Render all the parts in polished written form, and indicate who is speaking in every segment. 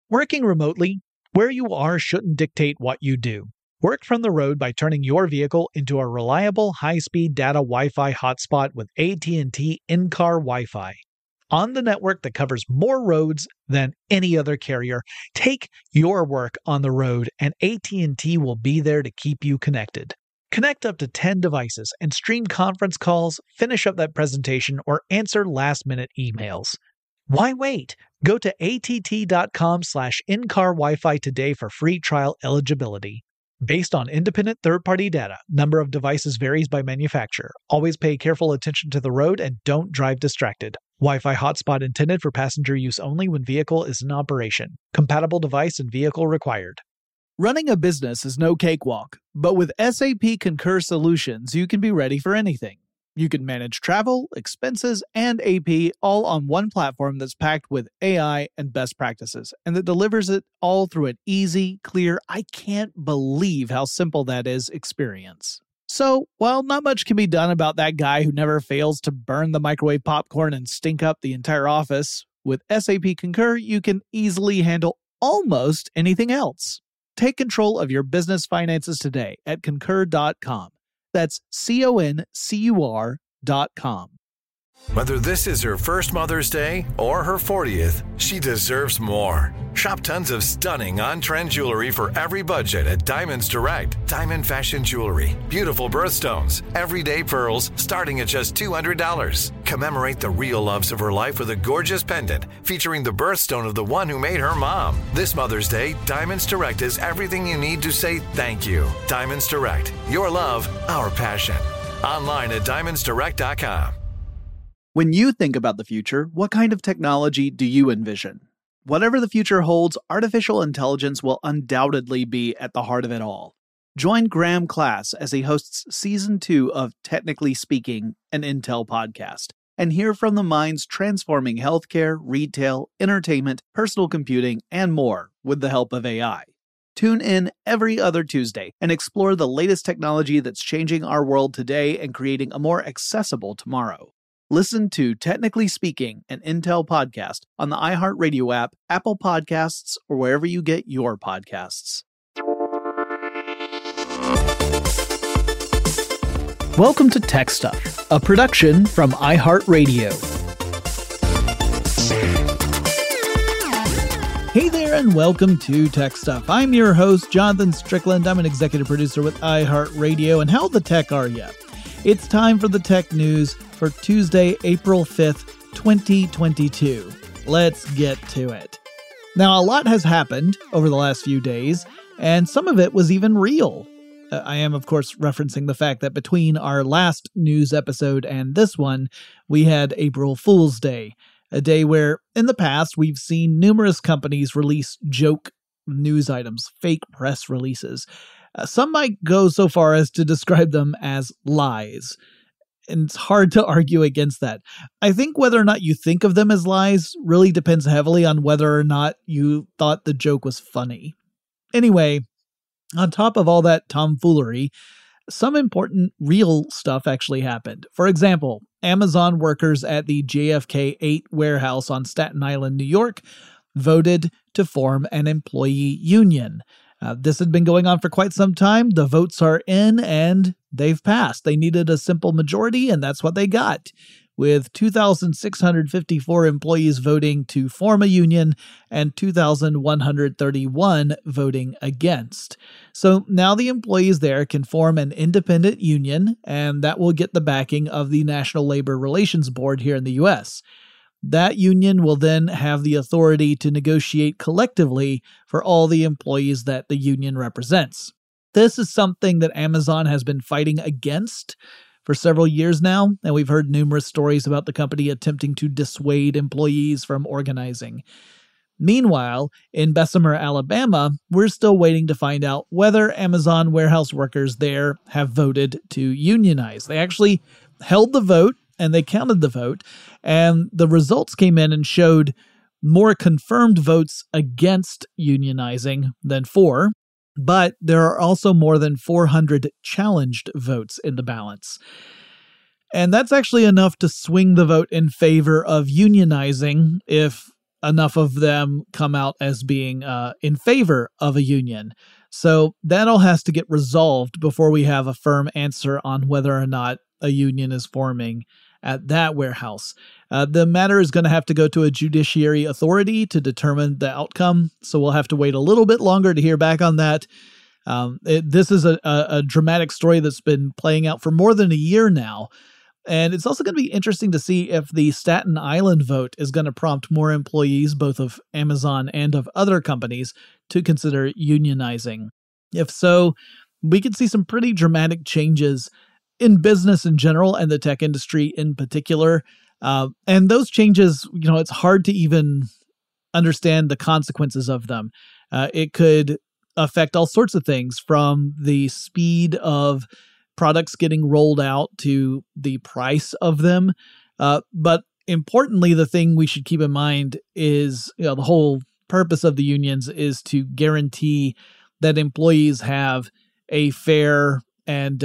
Speaker 1: Working remotely, where you are shouldn't dictate what you do. Work from the road by turning your vehicle into a reliable high-speed data Wi-Fi hotspot with AT&T in-car Wi-Fi. On the network that covers more roads than any other carrier, take your work on the road and AT&T will be there to keep you connected. Connect up to 10 devices and stream conference calls, finish up that presentation, or answer last-minute emails. Why wait? Go to att.com/in-car Wi-Fi today for free trial eligibility. Based on independent third-party data, number of devices varies by manufacturer. Always pay careful attention to the road and don't drive distracted. Wi-Fi hotspot intended for passenger use only when vehicle is in operation. Compatible device and vehicle required.
Speaker 2: Running a business is no cakewalk, but with SAP Concur Solutions, you can be ready for anything. You can manage travel, expenses, and AP all on one platform that's packed with AI and best practices, and that delivers it all through an easy, clear, I can't believe how simple that is experience. So, while not much can be done about that guy who never fails to burn the microwave popcorn and stink up the entire office, with SAP Concur, you can easily handle almost anything else. Take control of your business finances today at Concur.com. That's CONCUR.com.
Speaker 3: Whether this is her first Mother's Day or her 40th, she deserves more. Shop tons of stunning on-trend jewelry for every budget at Diamonds Direct. Diamond fashion jewelry, beautiful birthstones, everyday pearls starting at just $200. Commemorate the real loves of her life with a gorgeous pendant featuring the birthstone of the one who made her mom. This Mother's Day, Diamonds Direct is everything you need to say thank you. Diamonds Direct, your love, our passion. Online at diamondsdirect.com.
Speaker 2: When you think about the future, what kind of technology do you envision? Whatever the future holds, artificial intelligence will undoubtedly be at the heart of it all. Join Graham Class as he hosts Season 2 of Technically Speaking, an Intel podcast, and hear from the minds transforming healthcare, retail, entertainment, personal computing, and more with the help of AI. Tune in every other Tuesday and explore the latest technology that's changing our world today and creating a more accessible tomorrow. Listen to Technically Speaking, an Intel podcast on the iHeartRadio app, Apple Podcasts, or wherever you get your podcasts. Welcome to Tech Stuff, a production from iHeartRadio. Hey there, and welcome to Tech Stuff. I'm your host, Jonathan Strickland. I'm an executive producer with iHeartRadio, and how the tech are ya? It's time for the tech news for Tuesday, April 5th, 2022. Let's get to it. Now, a lot has happened over the last few days, and some of it was even real. I am, of course, referencing the fact that between our last news episode and this one, we had April Fool's Day, a day where, in the past, we've seen numerous companies release joke news items, fake press releases. Some might go so far as to describe them as lies. And it's hard to argue against that. I think whether or not you think of them as lies really depends heavily on whether or not you thought the joke was funny. Anyway, on top of all that tomfoolery, some important real stuff actually happened. For example, Amazon workers at the JFK 8 warehouse on Staten Island, New York, voted to form an employee union. This had been going on for quite some time. The votes are in and they've passed. They needed a simple majority, and that's what they got, with 2,654 employees voting to form a union and 2,131 voting against. So now the employees there can form an independent union, and that will get the backing of the National Labor Relations Board here in the U.S. That union will then have the authority to negotiate collectively for all the employees that the union represents. This is something that Amazon has been fighting against for several years now, and we've heard numerous stories about the company attempting to dissuade employees from organizing. Meanwhile, in Bessemer, Alabama, we're still waiting to find out whether Amazon warehouse workers there have voted to unionize. They actually held the vote, and they counted the vote, and the results came in and showed more confirmed votes against unionizing than for, but there are also more than 400 challenged votes in the balance. And that's actually enough to swing the vote in favor of unionizing if enough of them come out as being in favor of a union. So that all has to get resolved before we have a firm answer on whether or not a union is forming at that warehouse. The matter is going to have to go to a judiciary authority to determine the outcome, so we'll have to wait a little bit longer to hear back on that. This is a dramatic story that's been playing out for more than a year now, and it's also going to be interesting to see if the Staten Island vote is going to prompt more employees, both of Amazon and of other companies, to consider unionizing. If so, we could see some pretty dramatic changes in business in general and the tech industry in particular. And those changes, it's hard to even understand the consequences of them. It could affect all sorts of things, from the speed of products getting rolled out to the price of them. But importantly, the thing we should keep in mind is, the whole purpose of the unions is to guarantee that employees have a fair and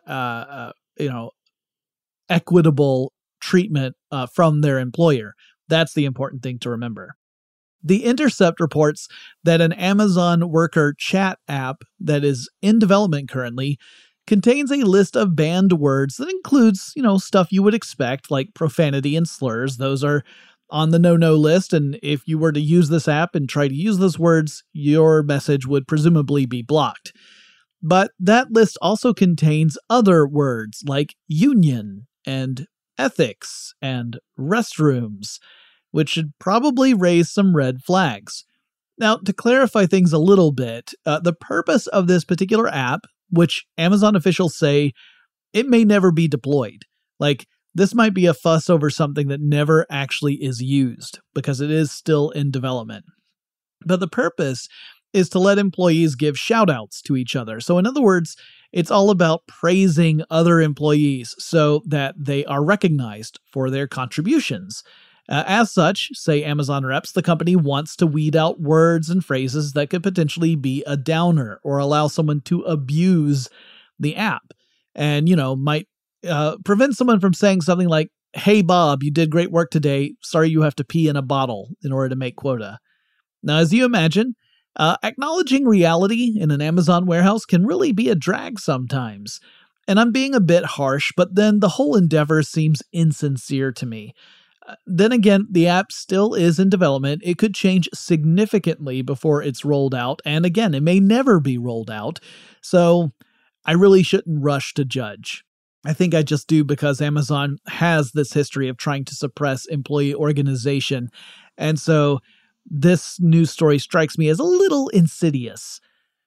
Speaker 2: equitable treatment from their employer. That's the important thing to remember. The Intercept reports that an Amazon worker chat app that is in development currently contains a list of banned words that includes, stuff you would expect, like profanity and slurs. Those are on the no-no list, and if you were to use this app and try to use those words, your message would presumably be blocked. But that list also contains other words like union and ethics and restrooms, which should probably raise some red flags. Now, to clarify things a little bit, the purpose of this particular app, which Amazon officials say it may never be deployed. Like, this might be a fuss over something that never actually is used because it is still in development. But the purpose is to let employees give shout-outs to each other. So in other words, it's all about praising other employees so that they are recognized for their contributions. As such, say Amazon reps, the company wants to weed out words and phrases that could potentially be a downer or allow someone to abuse the app and, might prevent someone from saying something like, "Hey, Bob, you did great work today. Sorry you have to pee in a bottle in order to make quota." Now, as you imagine, acknowledging reality in an Amazon warehouse can really be a drag sometimes. And I'm being a bit harsh, but then the whole endeavor seems insincere to me. Then again, the app still is in development. It could change significantly before it's rolled out. And again, it may never be rolled out. So I really shouldn't rush to judge. I think I just do because Amazon has this history of trying to suppress employee organization. And so this news story strikes me as a little insidious.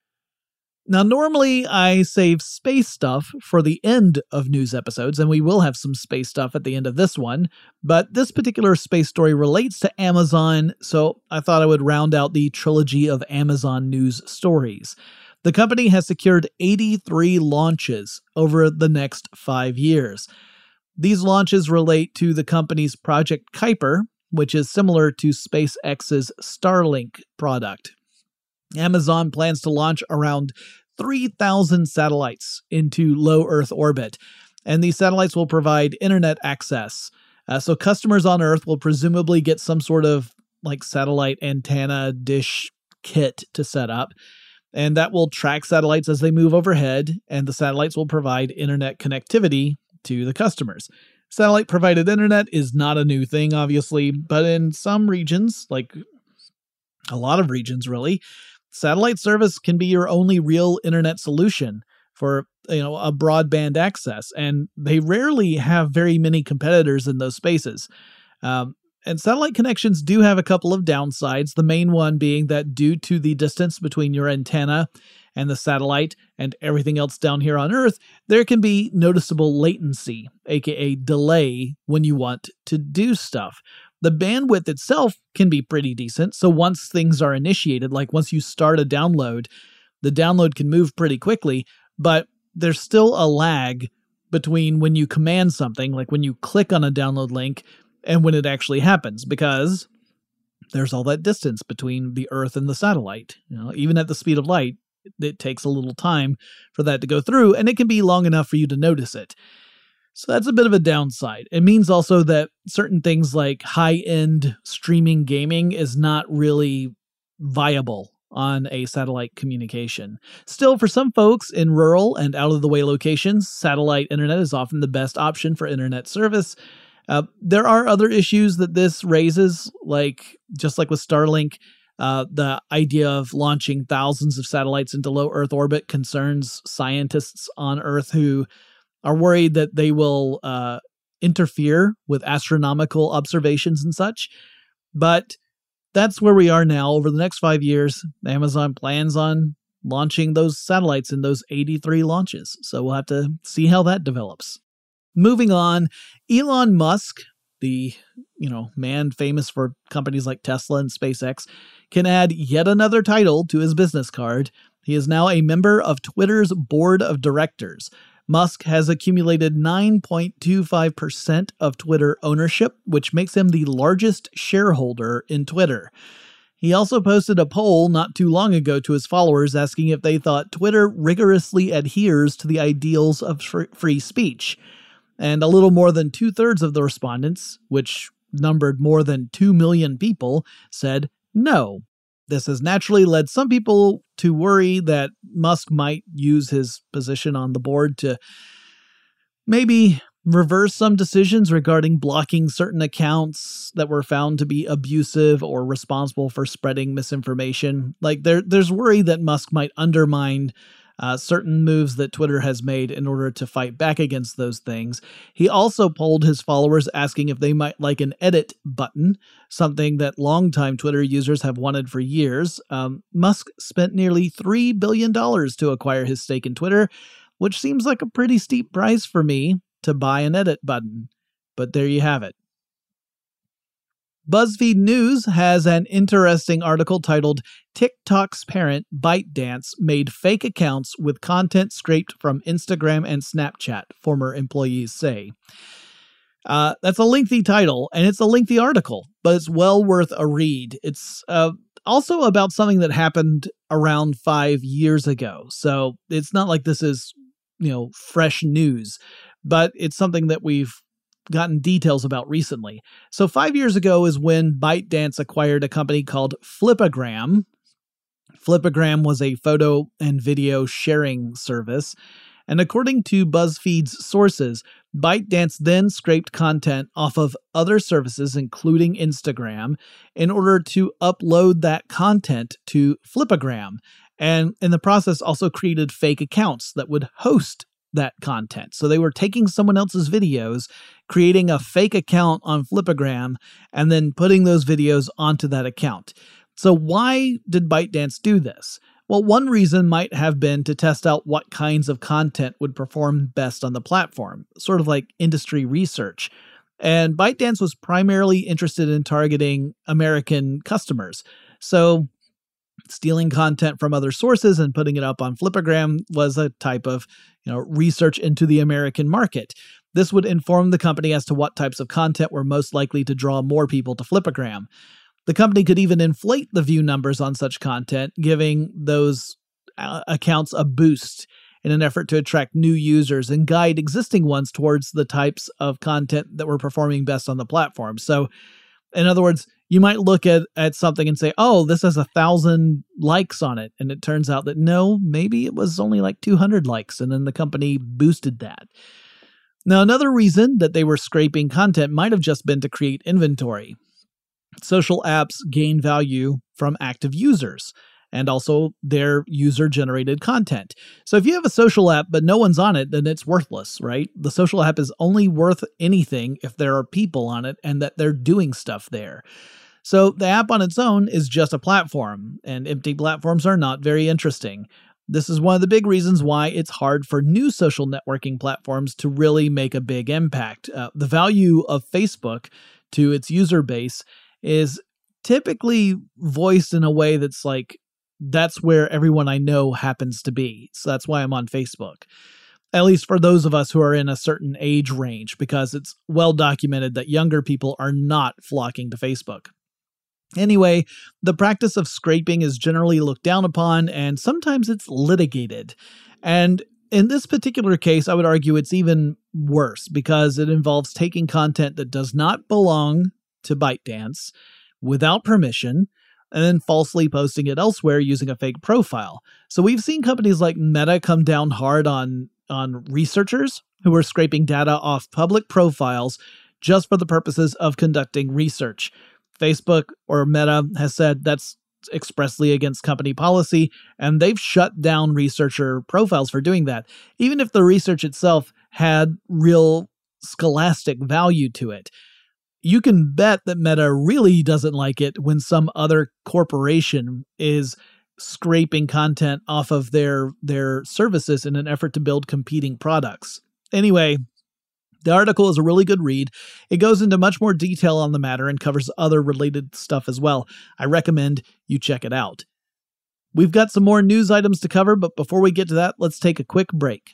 Speaker 2: Now, normally I save space stuff for the end of news episodes, and we will have some space stuff at the end of this one, but this particular space story relates to Amazon, so I thought I would round out the trilogy of Amazon news stories. The company has secured 83 launches over the next 5 years. These launches relate to the company's Project Kuiper, which is similar to SpaceX's Starlink product. Amazon plans to launch around 3,000 satellites into low Earth orbit, and these satellites will provide internet access. So customers on Earth will presumably get some sort of satellite antenna dish kit to set up, and that will track satellites as they move overhead, and the satellites will provide internet connectivity to the customers. Satellite-provided internet is not a new thing, obviously, but in some regions, like a lot of regions really, satellite service can be your only real internet solution for a broadband access, and they rarely have very many competitors in those spaces. And satellite connections do have a couple of downsides, the main one being that due to the distance between your antenna and the satellite and everything else down here on Earth, there can be noticeable latency, aka delay, when you want to do stuff. The bandwidth itself can be pretty decent, so once things are initiated, like once you start a download, the download can move pretty quickly, but there's still a lag between when you command something, like when you click on a download link, and when it actually happens, because there's all that distance between the Earth and the satellite. Even at the speed of light, it takes a little time for that to go through, and it can be long enough for you to notice it. So that's a bit of a downside. It means also that certain things like high-end streaming gaming is not really viable on a satellite communication. Still, for some folks in rural and out-of-the-way locations, satellite internet is often the best option for internet service. There are other issues that this raises, just like with Starlink, the idea of launching thousands of satellites into low Earth orbit concerns scientists on Earth who are worried that they will interfere with astronomical observations and such. But that's where we are now. Over the next 5 years, Amazon plans on launching those satellites in those 83 launches. So we'll have to see how that develops. Moving on, Elon Musk, the man famous for companies like Tesla and SpaceX, can add yet another title to his business card. He is now a member of Twitter's board of directors. Musk has accumulated 9.25% of Twitter ownership, which makes him the largest shareholder in Twitter. He also posted a poll not too long ago to his followers asking if they thought Twitter rigorously adheres to the ideals of free speech. And a little more than 2/3 of the respondents, which numbered more than 2 million people, said no. This has naturally led some people to worry that Musk might use his position on the board to maybe reverse some decisions regarding blocking certain accounts that were found to be abusive or responsible for spreading misinformation. There's worry that Musk might undermine certain moves that Twitter has made in order to fight back against those things. He also polled his followers asking if they might like an edit button, something that longtime Twitter users have wanted for years. Musk spent nearly $3 billion to acquire his stake in Twitter, which seems like a pretty steep price for me to buy an edit button. But there you have it. BuzzFeed News has an interesting article titled TikTok's parent ByteDance made fake accounts with content scraped from Instagram and Snapchat, former employees say. That's a lengthy title, and it's a lengthy article, but it's well worth a read. It's also about something that happened around 5 years ago, so it's not like this is, fresh news, but it's something that we've gotten details about recently. So 5 years ago is when ByteDance acquired a company called Flipagram. Flipagram was a photo and video sharing service. And according to BuzzFeed's sources, ByteDance then scraped content off of other services, including Instagram, in order to upload that content to Flipagram. And in the process also created fake accounts that would host that content. So they were taking someone else's videos, creating a fake account on Flipagram, and then putting those videos onto that account. So why did ByteDance do this? Well, one reason might have been to test out what kinds of content would perform best on the platform, sort of like industry research. And ByteDance was primarily interested in targeting American customers. So stealing content from other sources and putting it up on Flipagram was a type of research into the American market. This would inform the company as to what types of content were most likely to draw more people to Flipagram. The company could even inflate the view numbers on such content, giving those accounts a boost in an effort to attract new users and guide existing ones towards the types of content that were performing best on the platform. So, in other words, you might look at something and say, oh, this has 1,000 likes on it. And it turns out that no, maybe it was only like 200 likes. And then the company boosted that. Now, another reason that they were scraping content might have just been to create inventory. Social apps gain value from active users and also their user-generated content. So if you have a social app but no one's on it, then it's worthless, right? The social app is only worth anything if there are people on it and that they're doing stuff there. So the app on its own is just a platform, and empty platforms are not very interesting. This is one of the big reasons why it's hard for new social networking platforms to really make a big impact. The value of Facebook to its user base is typically voiced in a way that's like, that's where everyone I know happens to be. So that's why I'm on Facebook. At least for those of us who are in a certain age range, because it's well documented that younger people are not flocking to Facebook. Anyway, the practice of scraping is generally looked down upon, and sometimes it's litigated. And In this particular case, I would argue it's even worse because it involves taking content that does not belong to ByteDance without permission and then falsely posting it elsewhere using a fake profile. So we've seen companies like Meta come down hard on researchers who are scraping data off public profiles just for the purposes of conducting research. Facebook or Meta has said that's expressly against company policy, and they've shut down researcher profiles for doing that, even if the research itself had real scholastic value to it. You can bet that Meta really doesn't like it when some other corporation is scraping content off of their services in an effort to build competing products. Anyway, the article is a really good read. It goes into much more detail on the matter and covers other related stuff as well. I recommend you check it out. We've got some more news items to cover, but before we get to that, let's take a quick break.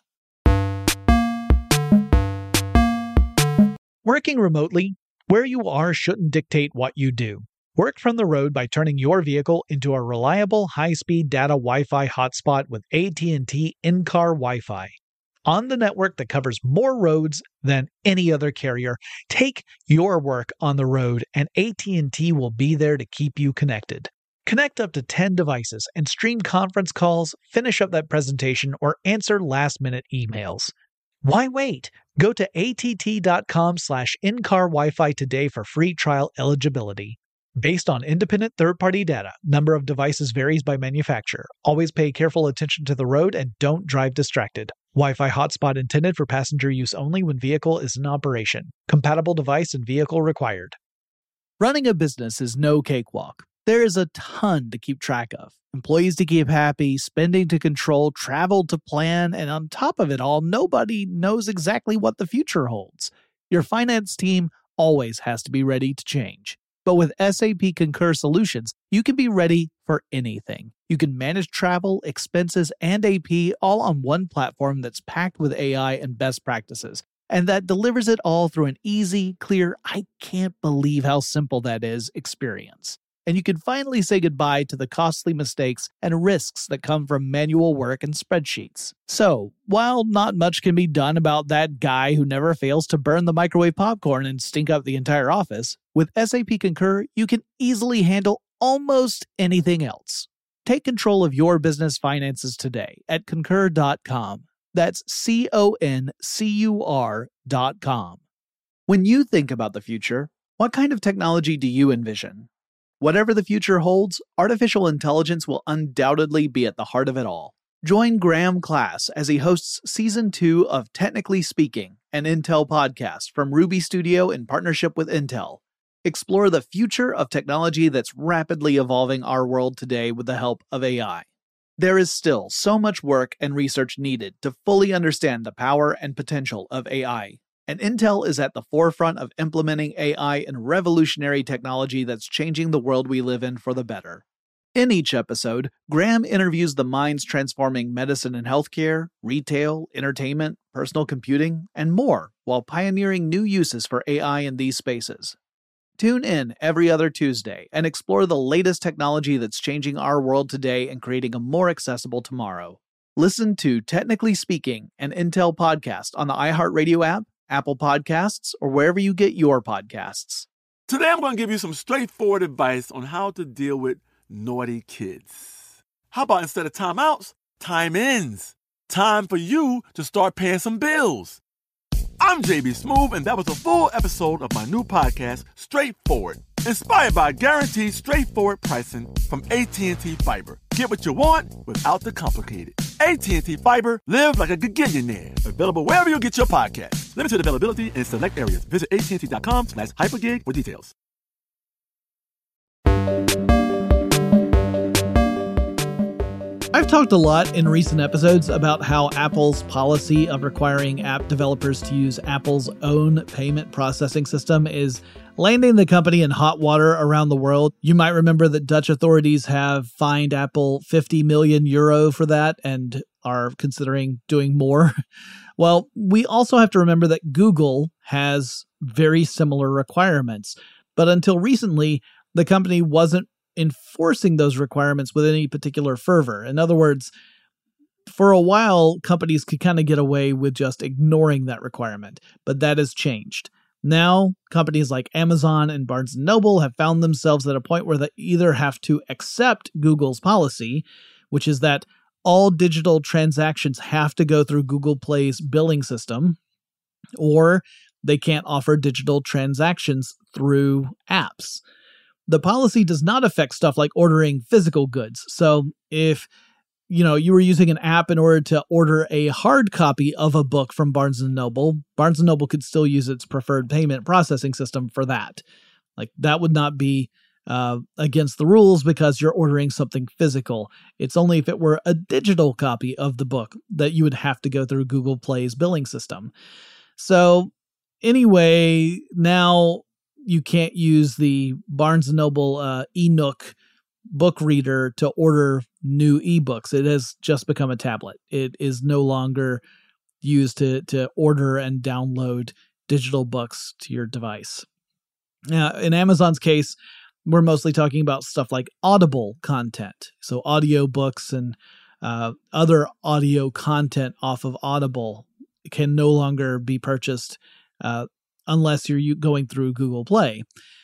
Speaker 1: Working remotely, where you are shouldn't dictate what you do. Work from the road by turning your vehicle into a reliable high-speed data Wi-Fi hotspot with AT&T in-car Wi-Fi. On the network that covers more roads than any other carrier, take your work on the road and AT&T will be there to keep you connected. Connect up to 10 devices and stream conference calls, finish up that presentation, or answer last-minute emails. Why wait? Go to att.com/in-car Wi-Fi today for free trial eligibility. Based on independent third-party data, number of devices varies by manufacturer. Always pay careful attention to the road and don't drive distracted. Wi-Fi hotspot intended for passenger use only when vehicle is in operation. Compatible device and vehicle required.
Speaker 2: Running a business is no cakewalk. There is a ton to keep track of. Employees to keep happy, spending to control, travel to plan, and on top of it all, nobody knows exactly what the future holds. Your finance team always has to be ready to change. But with SAP Concur Solutions, you can be ready for anything. You can manage travel, expenses, and AP all on one platform that's packed with AI and best practices, and that delivers it all through an easy, clear, I can't believe how simple that is experience. And you can finally say goodbye to the costly mistakes and risks that come from manual work and spreadsheets. So, while not much can be done about that guy who never fails to burn the microwave popcorn and stink up the entire office, with SAP Concur, you can easily handle almost anything else. Take control of your business finances today at Concur.com. That's CONCUR.com. When you think about the future, what kind of technology do you envision? Whatever the future holds, artificial intelligence will undoubtedly be at the heart of it all. Join Graham Class as he hosts Season 2 of Technically Speaking, an Intel podcast from Ruby Studio in partnership with Intel. Explore the future of technology that's rapidly evolving our world today with the help of AI. There is still so much work and research needed to fully understand the power and potential of AI. And Intel is at the forefront of implementing AI and revolutionary technology that's changing the world we live in for the better. In each episode, Graham interviews the minds transforming medicine and healthcare, retail, entertainment, personal computing, and more, while pioneering new uses for AI in these spaces. Tune in every other Tuesday and explore the latest technology that's changing our world today and creating a more accessible tomorrow. Listen to Technically Speaking, an Intel podcast on the iHeartRadio app, Apple Podcasts, or wherever you get your podcasts.
Speaker 4: Today I'm going to give you some straightforward advice on how to deal with naughty kids. How about instead of timeouts, time-ins? Time for you to start paying some bills. I'm JB Smoove, and that was a full episode of my new podcast, Straightforward, inspired by guaranteed straightforward pricing from AT&T Fiber. Get what you want without the complicated. AT&T Fiber, live like a gigillionaire. Available wherever you get your podcasts. Limited availability in select areas. Visit AT&T.com/hypergig for details.
Speaker 2: I've talked a lot in recent episodes about how Apple's policy of requiring app developers to use Apple's own payment processing system is landing the company in hot water around the world. You might remember that Dutch authorities have fined Apple 50 million euro for that and are considering doing more. Well, we also have to remember that Google has very similar requirements. But until recently, the company wasn't enforcing those requirements with any particular fervor. In other words, For a while, companies could kind of get away with just ignoring that requirement, but that has changed. Now, companies like Amazon and Barnes & Noble have found themselves at a point where they either have to accept Google's policy, which is that all digital transactions have to go through Google Play's billing system, or they can't offer digital transactions through apps. The policy does not affect stuff like ordering physical goods. So if you were using an app in order to order a hard copy of a book from Barnes & Noble, Barnes & Noble could still use its preferred payment processing system for that. Like, that would not be against the rules because you're ordering something physical. It's only if it were a digital copy of the book that you would have to go through Google Play's billing system. So anyway, now you can't use the Barnes & Noble eNook book reader to order new ebooks. It has just become a tablet. It is no longer used to order and download digital books to your device. Now, in Amazon's case, we're mostly talking about stuff like Audible content. So audiobooks and other audio content off of Audible can no longer be purchased unless you're going through Google Play.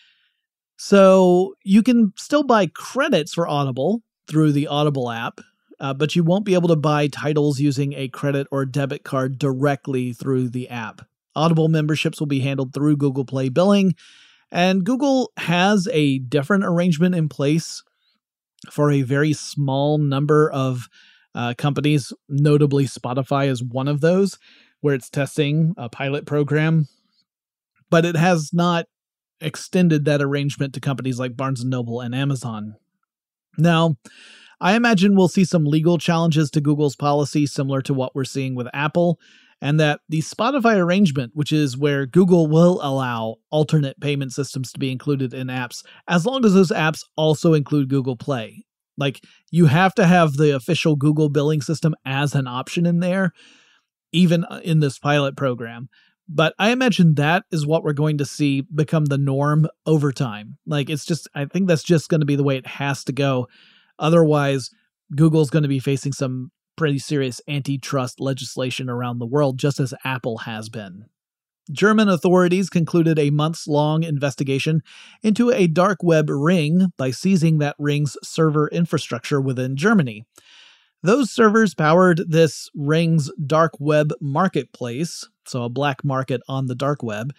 Speaker 2: So you can still buy credits for Audible through the Audible app, but you won't be able to buy titles using a credit or debit card directly through the app. Audible memberships will be handled through Google Play billing, and Google has a different arrangement in place for a very small number of companies, notably Spotify is one of those, where it's testing a pilot program, but it has not extended that arrangement to companies like Barnes & Noble and Amazon. Now, I imagine we'll see some legal challenges to Google's policy similar to what we're seeing with Apple, and that the Spotify arrangement, which is where Google will allow alternate payment systems to be included in apps, as long as those apps also include Google Play. Like, you have to have the official Google billing system as an option in there, even in this pilot program. But I imagine that is what we're going to see become the norm over time. Like, I think that's just going to be the way it has to go. Otherwise, Google's going to be facing some pretty serious antitrust legislation around the world, just as Apple has been. German authorities concluded a months-long investigation into a dark web ring by seizing that ring's server infrastructure within Germany. Those servers powered this ring's dark web marketplace, so a black market on the dark web.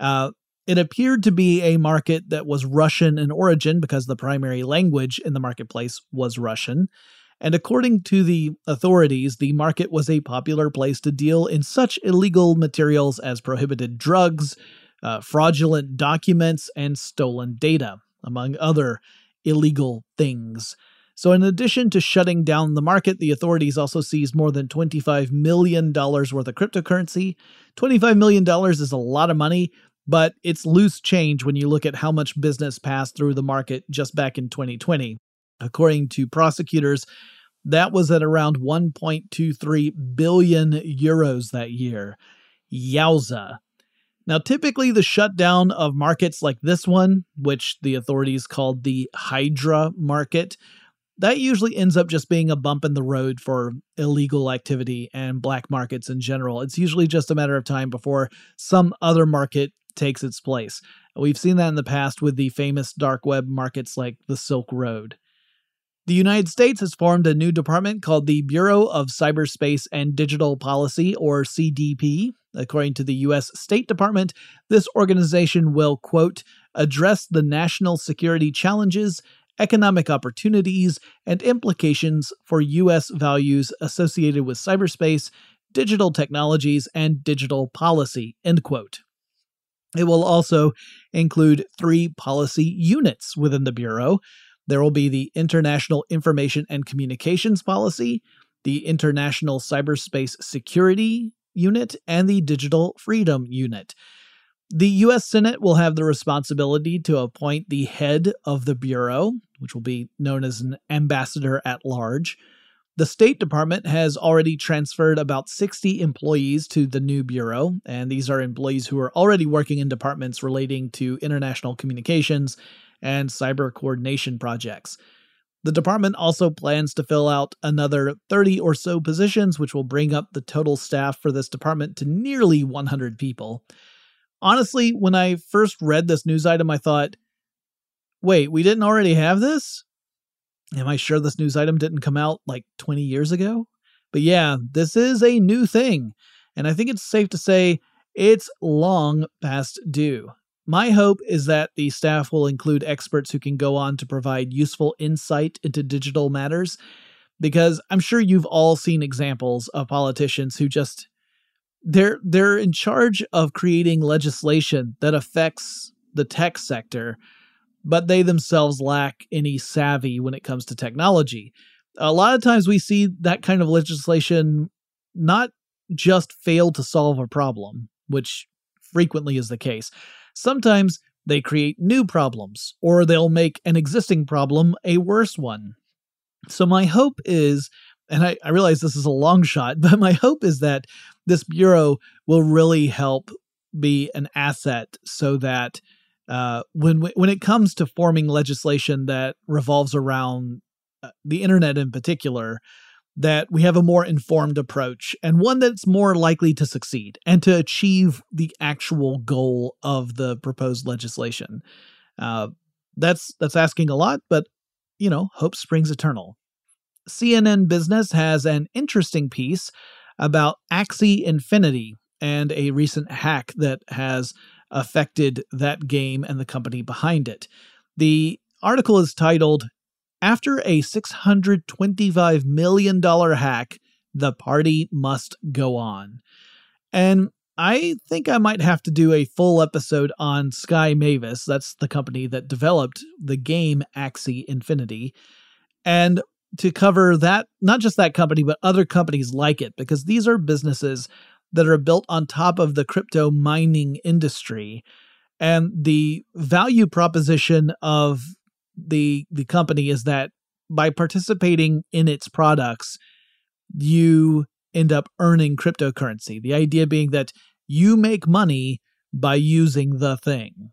Speaker 2: It appeared to be a market that was Russian in origin because the primary language in the marketplace was Russian. And according to the authorities, the market was a popular place to deal in such illegal materials as prohibited drugs, fraudulent documents, and stolen data, among other illegal things. So in addition to shutting down the market, the authorities also seized more than $25 million worth of cryptocurrency. $25 million is a lot of money, but it's loose change when you look at how much business passed through the market just back in 2020. According to prosecutors, that was at around 1.23 billion euros that year. Yowza. Now, typically the shutdown of markets like this one, which the authorities called the Hydra market, that usually ends up just being a bump in the road for illegal activity and black markets in general. It's usually just a matter of time before some other market takes its place. We've seen that in the past with the famous dark web markets like the Silk Road. The United States has formed a new department called the Bureau of Cyberspace and Digital Policy, or CDP. According to the U.S. State Department, this organization will, quote, address the national security challenges, economic opportunities, and implications for U.S. values associated with cyberspace, digital technologies, and digital policy, end quote. It will also include 3 policy units within the Bureau. There will be the International Information and Communications Policy, the International Cyberspace Security Unit, and the Digital Freedom Unit. The U.S. Senate will have the responsibility to appoint the head of the Bureau, which will be known as an ambassador at large. The State Department has already transferred about 60 employees to the new Bureau, and these are employees who are already working in departments relating to international communications and cyber coordination projects. The department also plans to fill out another 30 or so positions, which will bring up the total staff for this department to nearly 100 people. Honestly, when I first read this news item, I thought, wait, we didn't already have this? Am I sure this news item didn't come out like 20 years ago? But yeah, this is a new thing, and I think it's safe to say it's long past due. My hope is that the staff will include experts who can go on to provide useful insight into digital matters, because I'm sure you've all seen examples of politicians who just, they're in charge of creating legislation that affects the tech sector, but they themselves lack any savvy when it comes to technology. A lot of times we see that kind of legislation not just fail to solve a problem, which frequently is the case. Sometimes they create new problems, or they'll make an existing problem a worse one. So my hope is, and I realize this is a long shot, but my hope is that this bureau will really help be an asset so that when it comes to forming legislation that revolves around the internet in particular, that we have a more informed approach and one that's more likely to succeed and to achieve the actual goal of the proposed legislation. That's asking a lot, but, hope springs eternal. CNN Business has an interesting piece about Axie Infinity and a recent hack that has affected that game and the company behind it. The article is titled, "After a $625 million hack, the party must go on." And I think I might have to do a full episode on Sky Mavis. That's the company that developed the game Axie Infinity. And to cover that, not just that company, but other companies like it, because these are businesses that are built on top of the crypto mining industry. And the value proposition of the company is that by participating in its products, you end up earning cryptocurrency. The idea being that you make money by using the thing.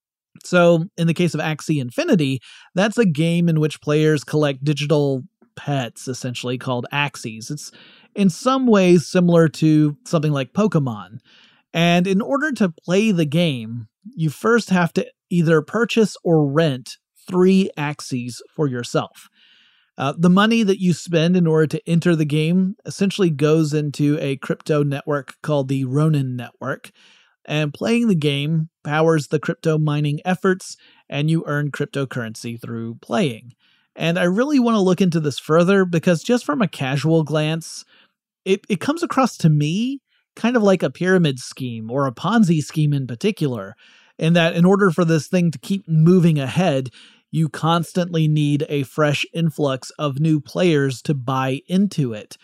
Speaker 2: So in the case of Axie Infinity, that's a game in which players collect digital pets, essentially called Axies. It's in some ways similar to something like Pokemon. And in order to play the game, you first have to either purchase or rent 3 Axies for yourself. The money that you spend in order to enter the game essentially goes into a crypto network called the Ronin Network, and playing the game powers the crypto mining efforts, and you earn cryptocurrency through playing. And I really want to look into this further because just from a casual glance, it comes across to me kind of like a pyramid scheme or a Ponzi scheme in particular, in that in order for this thing to keep moving ahead, you constantly need a fresh influx of new players to buy into it.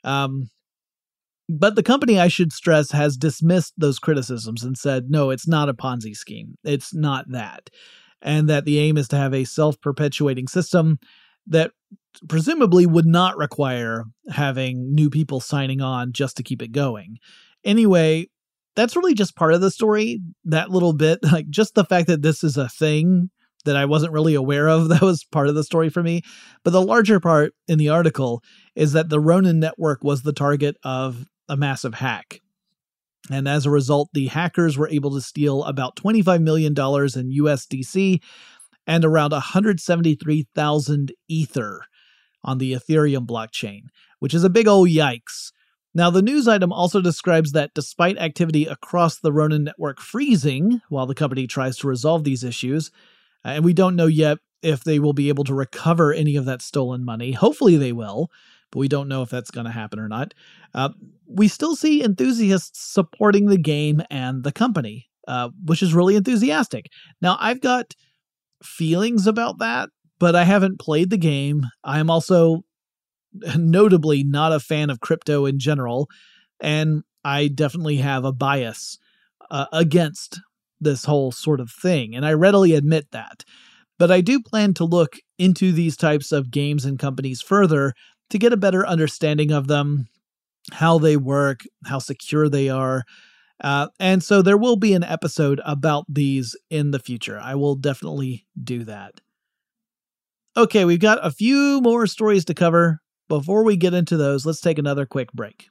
Speaker 2: But the company, I should stress, has dismissed those criticisms and said, no, it's not a Ponzi scheme. It's not that. And that the aim is to have a self-perpetuating system that presumably would not require having new people signing on just to keep it going. Anyway, that's really just part of the story, that little bit, like just the fact that this is a thing that I wasn't really aware of, that was part of the story for me. But the larger part in the article is that the Ronin Network was the target of a massive hack. And as a result, the hackers were able to steal about $25 million in USDC and around 173,000 Ether on the Ethereum blockchain, which is a big old yikes. Now, the news item also describes that despite activity across the Ronin network freezing while the company tries to resolve these issues, and we don't know yet if they will be able to recover any of that stolen money. Hopefully they will, but we don't know if that's going to happen or not. We still see enthusiasts supporting the game and the company, which is really enthusiastic. Now, I've got feelings about that, but I haven't played the game. I am also notably not a fan of crypto in general, and I definitely have a bias against this whole sort of thing, and I readily admit that. But I do plan to look into these types of games and companies further to get a better understanding of them, how they work, how secure they are. And so there will be an episode about these in the future. I will definitely do that. Okay, we've got a few more stories to cover. Before we get into those, let's take another quick break.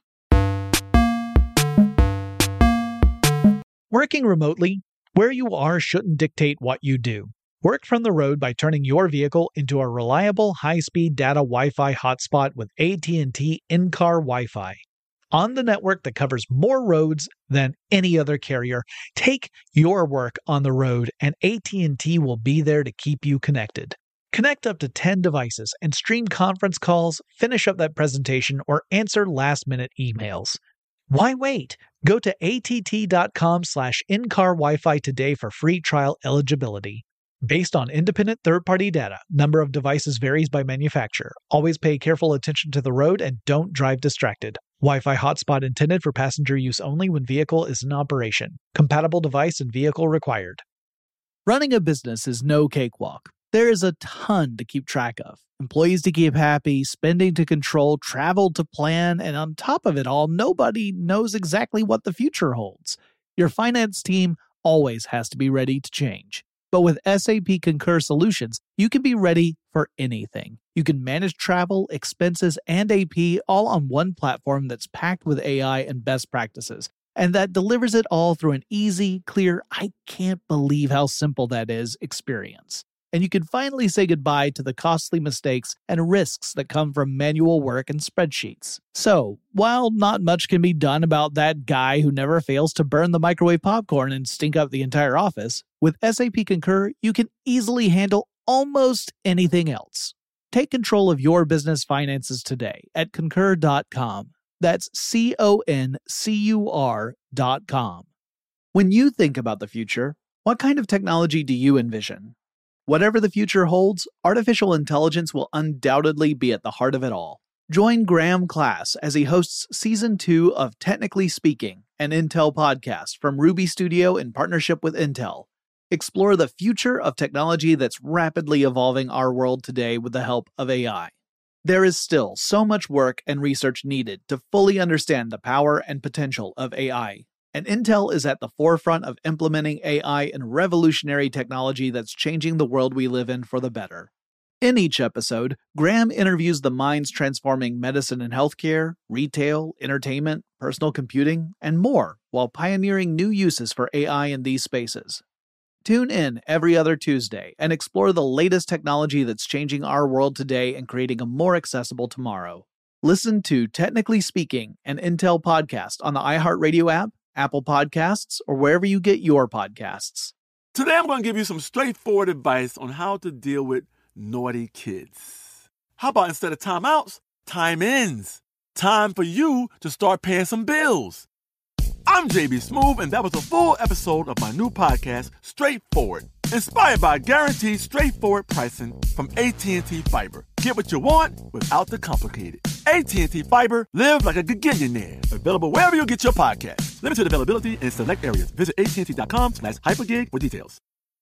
Speaker 1: Working remotely, where you are shouldn't dictate what you do. Work from the road by turning your vehicle into a reliable high-speed data Wi-Fi hotspot with AT&T in-car Wi-Fi. On the network that covers more roads than any other carrier, take your work on the road and AT&T will be there to keep you connected. Connect up to 10 devices and stream conference calls, finish up that presentation, or answer last-minute emails. Why wait? Go to att.com/in-car Wi-Fi today for free trial eligibility. Based on independent third-party data, number of devices varies by manufacturer. Always pay careful attention to the road and don't drive distracted. Wi-Fi hotspot intended for passenger use only when vehicle is in operation. Compatible device and vehicle required.
Speaker 2: Running a business is no cakewalk. There is a ton to keep track of. Employees to keep happy, spending to control, travel to plan, and on top of it all, nobody knows exactly what the future holds. Your finance team always has to be ready to change. But with SAP Concur Solutions, you can be ready for anything. You can manage travel, expenses, and AP all on one platform that's packed with AI and best practices, and that delivers it all through an easy, clear, I can't believe how simple that is experience. And you can finally say goodbye to the costly mistakes and risks that come from manual work and spreadsheets. So, while not much can be done about that guy who never fails to burn the microwave popcorn and stink up the entire office, with SAP Concur, you can easily handle almost anything else. Take control of your business finances today at concur.com. That's CONCUR.com. When you think about the future, what kind of technology do you envision? Whatever the future holds, artificial intelligence will undoubtedly be at the heart of it all. Join Graham Class as he hosts Season 2 of Technically Speaking, an Intel podcast from Ruby Studio in partnership with Intel. Explore the future of technology that's rapidly evolving our world today with the help of AI. There is still so much work and research needed to fully understand the power and potential of AI. And Intel is at the forefront of implementing AI and revolutionary technology that's changing the world we live in for the better. In each episode, Graham interviews the minds transforming medicine and healthcare, retail, entertainment, personal computing, and more, while pioneering new uses for AI in these spaces. Tune in every other Tuesday and explore the latest technology that's changing our world today and creating a more accessible tomorrow. Listen to Technically Speaking, an Intel podcast on the iHeartRadio app, Apple Podcasts, or wherever you get your podcasts.
Speaker 4: Today I'm going to give you some straightforward advice on how to deal with naughty kids. How about instead of timeouts, time-ins? Time for you to start paying some bills. I'm JB Smoove, and that was a full episode of my new podcast, Straightforward, inspired by guaranteed straightforward pricing from AT&T Fiber. Get what you want without the complicated. AT&T Fiber, live like a gigillionaire. Available wherever you get your podcast. Limited availability in select areas. Visit AT&T.com/hypergig for details.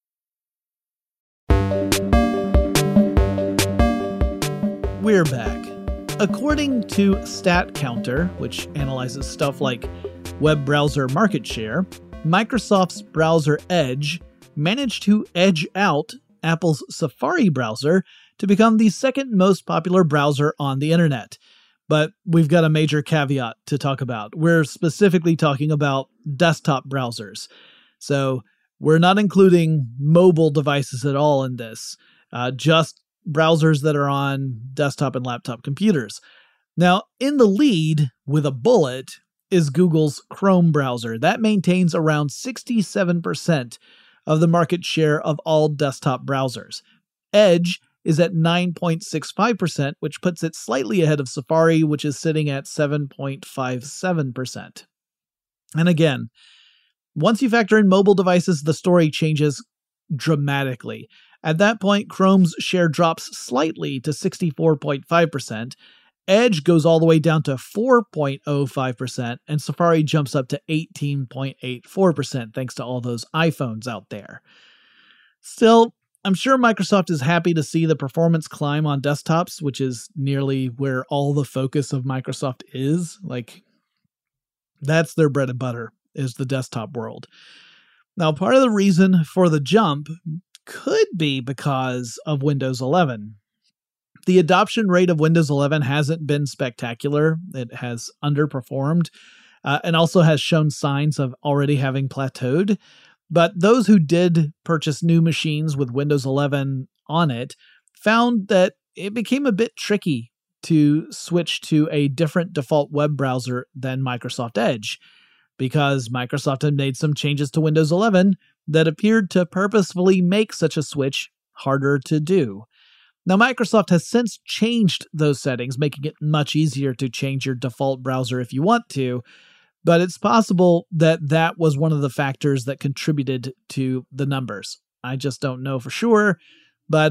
Speaker 2: We're back. According to StatCounter, which analyzes stuff like web browser market share, Microsoft's browser Edge managed to edge out Apple's Safari browser to become the second most popular browser on the internet. But we've got a major caveat to talk about. We're specifically talking about desktop browsers. So we're not including mobile devices at all in this, just browsers that are on desktop and laptop computers. Now, in the lead with a bullet is Google's Chrome browser. That maintains around 67% of the market share of all desktop browsers. Edge is at 9.65%, which puts it slightly ahead of Safari, which is sitting at 7.57%. And again, once you factor in mobile devices, the story changes dramatically. At that point, Chrome's share drops slightly to 64.5%, Edge goes all the way down to 4.05%, and Safari jumps up to 18.84% thanks to all those iPhones out there. Still, I'm sure Microsoft is happy to see the performance climb on desktops, which is nearly where all the focus of Microsoft is. Like, that's their bread and butter, is the desktop world. Now, part of the reason for the jump could be because of Windows 11. The adoption rate of Windows 11 hasn't been spectacular. It has underperformed and also has shown signs of already having plateaued. But those who did purchase new machines with Windows 11 on it found that it became a bit tricky to switch to a different default web browser than Microsoft Edge, because Microsoft had made some changes to Windows 11 that appeared to purposefully make such a switch harder to do. Now, Microsoft has since changed those settings, making it much easier to change your default browser if you want to, but it's possible that that was one of the factors that contributed to the numbers. I just don't know for sure, but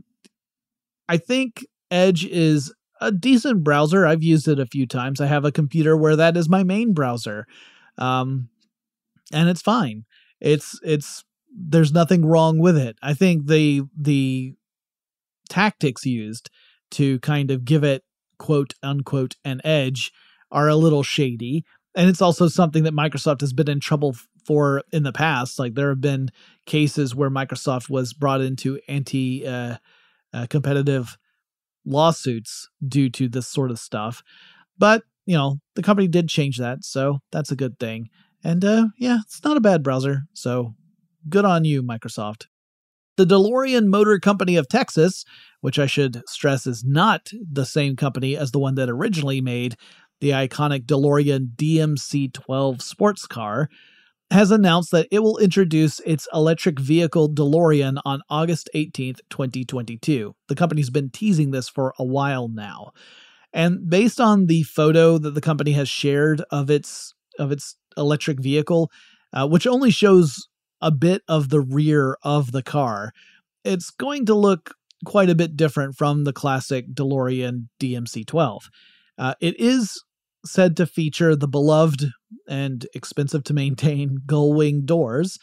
Speaker 2: I think Edge is a decent browser. I've used it a few times. I have a computer where that is my main browser, and it's fine. There's nothing wrong with it. I think the tactics used to kind of give it quote unquote an edge are a little shady. And it's also something that Microsoft has been in trouble for in the past. Like, there have been cases where Microsoft was brought into anti-competitive lawsuits due to this sort of stuff. But, the company did change that, so that's a good thing. And it's not a bad browser, so good on you, Microsoft. The DeLorean Motor Company of Texas, which I should stress is not the same company as the one that originally made the iconic DeLorean DMC-12 sports car, has announced that it will introduce its electric vehicle DeLorean on August 18th, 2022. The company's been teasing this for a while now. And based on the photo that the company has shared of its electric vehicle, which only shows a bit of the rear of the car, it's going to look quite a bit different from the classic DeLorean DMC-12. It is said to feature the beloved and expensive to maintain gull-wing doors.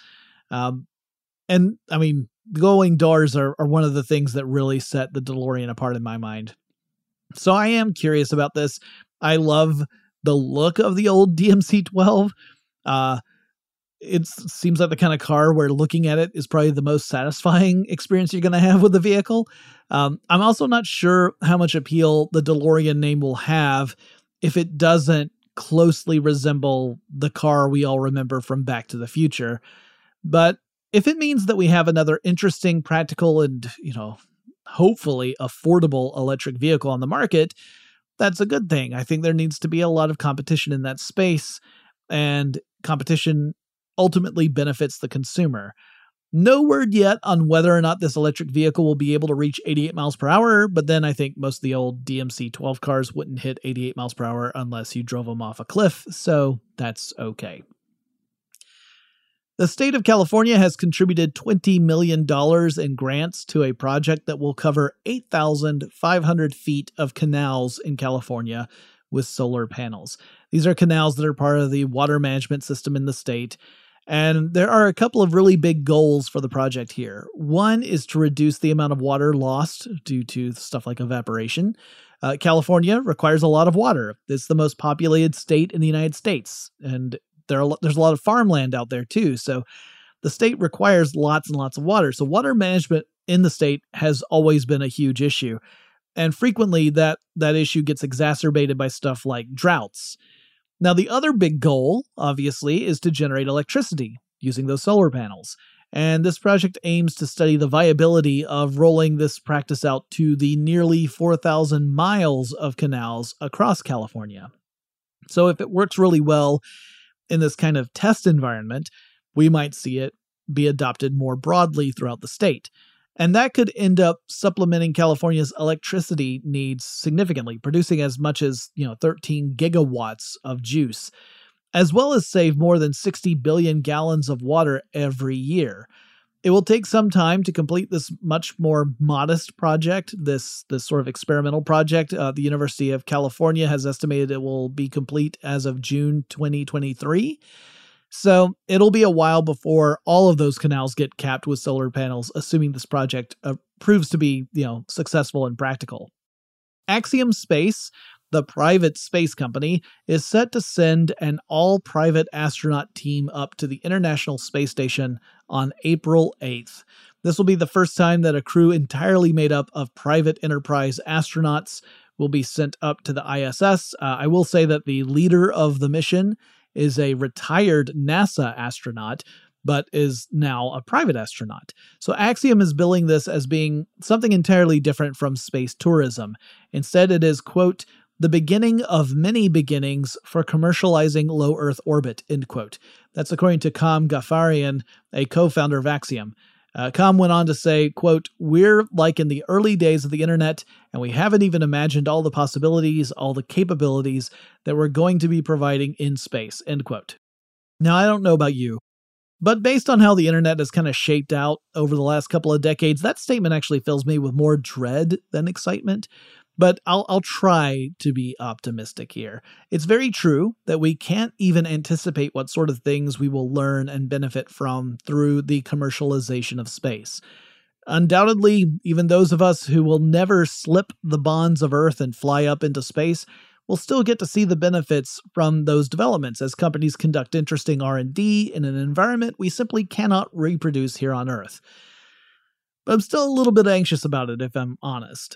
Speaker 2: And I mean, gull-wing doors are one of the things that really set the DeLorean apart in my mind. So I am curious about this. I love the look of the old DMC-12. It seems like the kind of car where looking at it is probably the most satisfying experience you're going to have with the vehicle. I'm also not sure how much appeal the DeLorean name will have if it doesn't closely resemble the car we all remember from Back to the Future. But if it means that we have another interesting, practical, and, hopefully affordable electric vehicle on the market, that's a good thing. I think there needs to be a lot of competition in that space, and competition ultimately benefits the consumer. No word yet on whether or not this electric vehicle will be able to reach 88 miles per hour, but then I think most of the old DMC-12 cars wouldn't hit 88 miles per hour unless you drove them off a cliff, so that's okay. The state of California has contributed $20 million in grants to a project that will cover 8,500 feet of canals in California with solar panels. These are canals that are part of the water management system in the state. And there are a couple of really big goals for the project here. One is to reduce the amount of water lost due to stuff like evaporation. California requires a lot of water. It's the most populated state in the United States, and there's a lot of farmland out there too. So the state requires lots and lots of water. So water management in the state has always been a huge issue. And frequently that issue gets exacerbated by stuff like droughts. Now, the other big goal, obviously, is to generate electricity using those solar panels. And this project aims to study the viability of rolling this practice out to the nearly 4,000 miles of canals across California. So if it works really well in this kind of test environment, we might see it be adopted more broadly throughout the state. And that could end up supplementing California's electricity needs significantly, producing as much as 13 gigawatts of juice, as well as save more than 60 billion gallons of water every year. It will take some time to complete this much more modest project, this sort of experimental project. The University of California has estimated it will be complete as of June 2023. So it'll be a while before all of those canals get capped with solar panels, assuming this project proves to be, successful and practical. Axiom Space, the private space company, is set to send an all-private astronaut team up to the International Space Station on April 8th. This will be the first time that a crew entirely made up of private enterprise astronauts will be sent up to the ISS. I will say that the leader of the mission is a retired NASA astronaut, but is now a private astronaut. So Axiom is billing this as being something entirely different from space tourism. Instead, it is, quote, the beginning of many beginnings for commercializing low Earth orbit, end quote. That's according to Kam Ghaffarian, a co-founder of Axiom. Kam went on to say, quote, we're like in the early days of the internet, and we haven't even imagined all the possibilities, all the capabilities that we're going to be providing in space, end quote. Now, I don't know about you, but based on how the internet has kind of shaped out over the last couple of decades, that statement actually fills me with more dread than excitement. But I'll try to be optimistic here. It's very true that we can't even anticipate what sort of things we will learn and benefit from through the commercialization of space. Undoubtedly, even those of us who will never slip the bonds of Earth and fly up into space will still get to see the benefits from those developments as companies conduct interesting R&D in an environment we simply cannot reproduce here on Earth. But I'm still a little bit anxious about it, if I'm honest.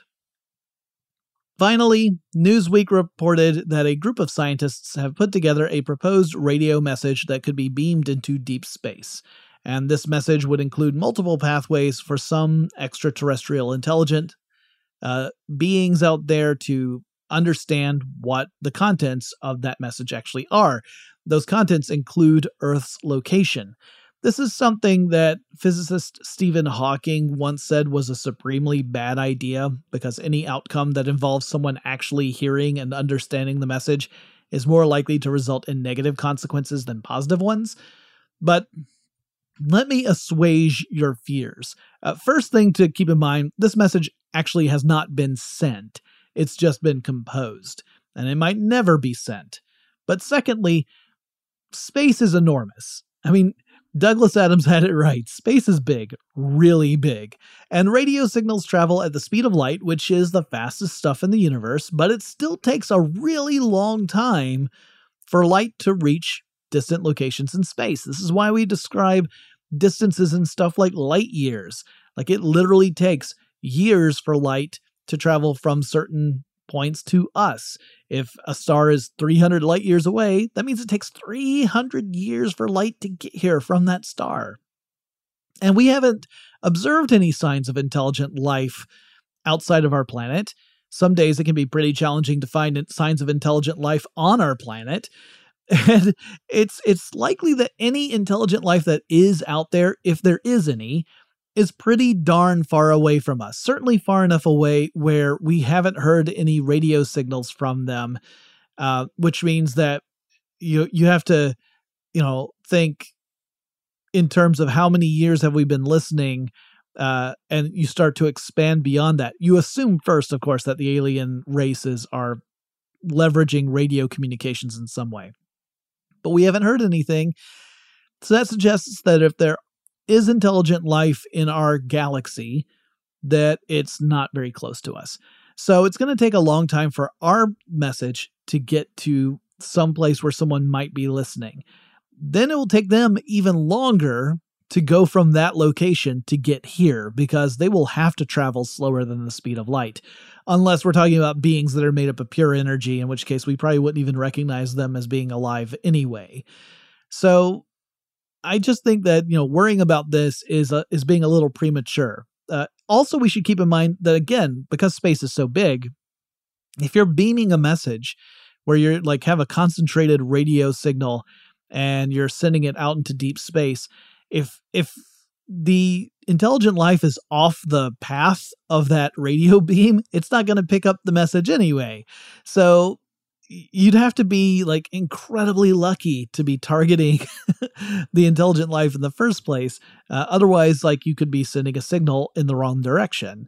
Speaker 2: Finally, Newsweek reported that a group of scientists have put together a proposed radio message that could be beamed into deep space. And this message would include multiple pathways for some extraterrestrial intelligent beings out there to understand what the contents of that message actually are. Those contents include Earth's location. This is something that physicist Stephen Hawking once said was a supremely bad idea because any outcome that involves someone actually hearing and understanding the message is more likely to result in negative consequences than positive ones. But let me assuage your fears. First thing to keep in mind, this message actually has not been sent. It's just been composed, and it might never be sent. But secondly, space is enormous. I mean, Douglas Adams had it right. Space is big, really big. And radio signals travel at the speed of light, which is the fastest stuff in the universe, but it still takes a really long time for light to reach distant locations in space. This is why we describe distances and stuff like light years. Like it literally takes years for light to travel from certain points to us. If a star is 300 light years away, that means it takes 300 years for light to get here from that star. And we haven't observed any signs of intelligent life outside of our planet. Some days it can be pretty challenging to find signs of intelligent life on our planet. And it's likely that any intelligent life that is out there, if there is any, is pretty darn far away from us, certainly far enough away where we haven't heard any radio signals from them, which means that you have to, think in terms of how many years have we been listening, and you start to expand beyond that. You assume first, of course, that the alien races are leveraging radio communications in some way, but we haven't heard anything. So that suggests that if there is intelligent life in our galaxy, that it's not very close to us. So it's going to take a long time for our message to get to some place where someone might be listening. Then it will take them even longer to go from that location to get here because they will have to travel slower than the speed of light. Unless we're talking about beings that are made up of pure energy, in which case we probably wouldn't even recognize them as being alive anyway. So I just think that, worrying about this is being a little premature. Also, we should keep in mind that, again, because space is so big, if you're beaming a message where you're have a concentrated radio signal and you're sending it out into deep space, if the intelligent life is off the path of that radio beam, it's not going to pick up the message anyway. So you'd have to be incredibly lucky to be targeting the intelligent life in the first place. Otherwise, you could be sending a signal in the wrong direction.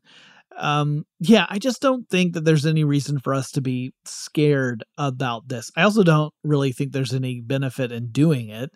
Speaker 2: I just don't think that there's any reason for us to be scared about this. I also don't really think there's any benefit in doing it.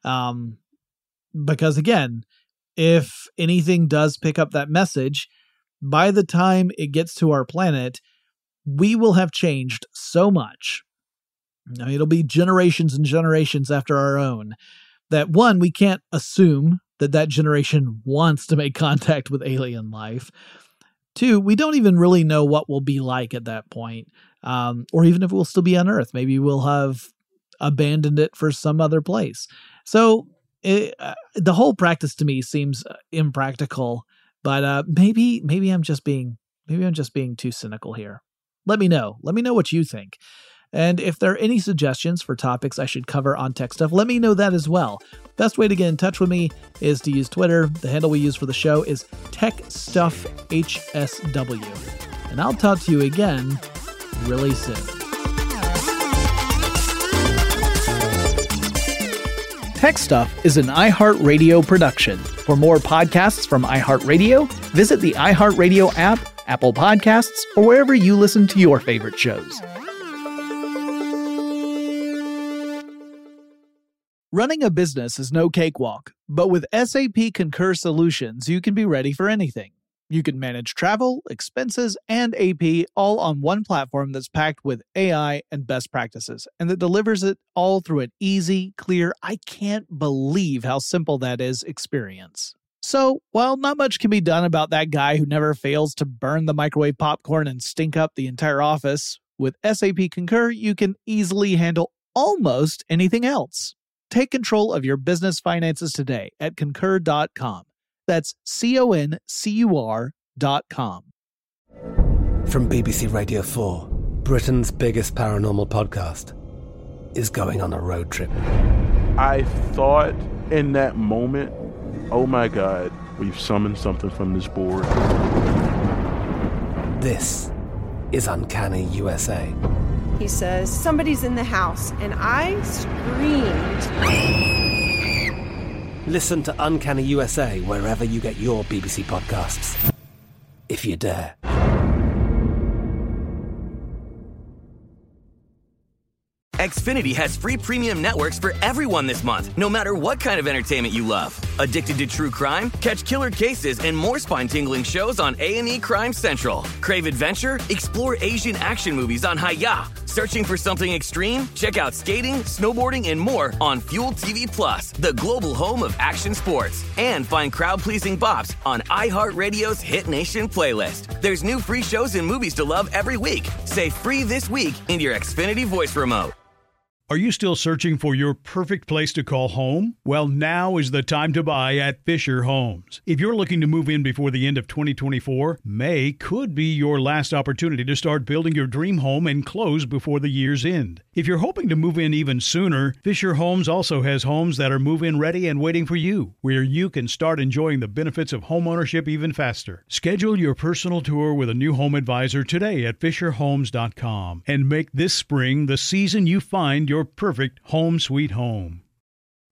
Speaker 2: Because again, if anything does pick up that message, by the time it gets to our planet, we will have changed so much. It'll be generations and generations after our own that, one, we can't assume that generation wants to make contact with alien life. 2, we don't even really know what we'll be like at that point, or even if we'll still be on Earth. Maybe we'll have abandoned it for some other place. So the whole practice to me seems impractical, but maybe I'm just being too cynical here. Let me know what you think. And if there are any suggestions for topics I should cover on Tech Stuff, let me know that as well. Best way to get in touch with me is to use Twitter. The handle we use for the show is TechStuffHSW. And I'll talk to you again really soon. Tech Stuff is an iHeartRadio production. For more podcasts from iHeartRadio, visit the iHeartRadio app, Apple Podcasts, or wherever you listen to your favorite shows. Running a business is no cakewalk, but with SAP Concur Solutions, you can be ready for anything. You can manage travel, expenses, and AP all on one platform that's packed with AI and best practices, and that delivers it all through an easy, clear, I can't believe how simple that is experience. So, while not much can be done about that guy who never fails to burn the microwave popcorn and stink up the entire office, with SAP Concur, you can easily handle almost anything else. Take control of your business finances today at Concur.com. That's CONCUR.com.
Speaker 5: From BBC Radio 4, Britain's biggest paranormal podcast is going on a road trip.
Speaker 6: I thought in that moment, oh my God, we've summoned something from this board.
Speaker 5: This is Uncanny USA.
Speaker 7: He says, somebody's in the house, and I screamed.
Speaker 5: Listen to Uncanny USA wherever you get your BBC podcasts, if you dare.
Speaker 8: Xfinity has free premium networks for everyone this month, no matter what kind of entertainment you love. Addicted to true crime? Catch killer cases and more spine-tingling shows on A&E Crime Central. Crave adventure? Explore Asian action movies on Hi-YAH. Searching for something extreme? Check out skating, snowboarding, and more on Fuel TV Plus, the global home of action sports. And find crowd-pleasing bops on iHeartRadio's Hit Nation playlist. There's new free shows and movies to love every week. Say free this week in your Xfinity voice remote.
Speaker 9: Are you still searching for your perfect place to call home? Well, now is the time to buy at Fisher Homes. If you're looking to move in before the end of 2024, May could be your last opportunity to start building your dream home and close before the year's end. If you're hoping to move in even sooner, Fisher Homes also has homes that are move-in ready and waiting for you, where you can start enjoying the benefits of homeownership even faster. Schedule your personal tour with a new home advisor today at FisherHomes.com and make this spring the season you find your perfect home sweet home.